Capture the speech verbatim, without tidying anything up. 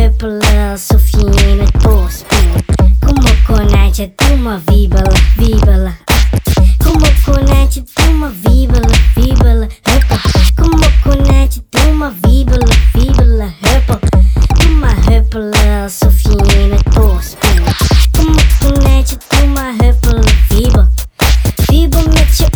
huppelen alsof je in het bos bent. Kom op konijntje, doe maar wiebelen, wiebelen. Kom op konijntje, doe maar wiebelen, wiebelen, huppel. Kom op konijntje, doe maar wiebelen, wiebelen, huppel. Doe maar huppelen alsof je in het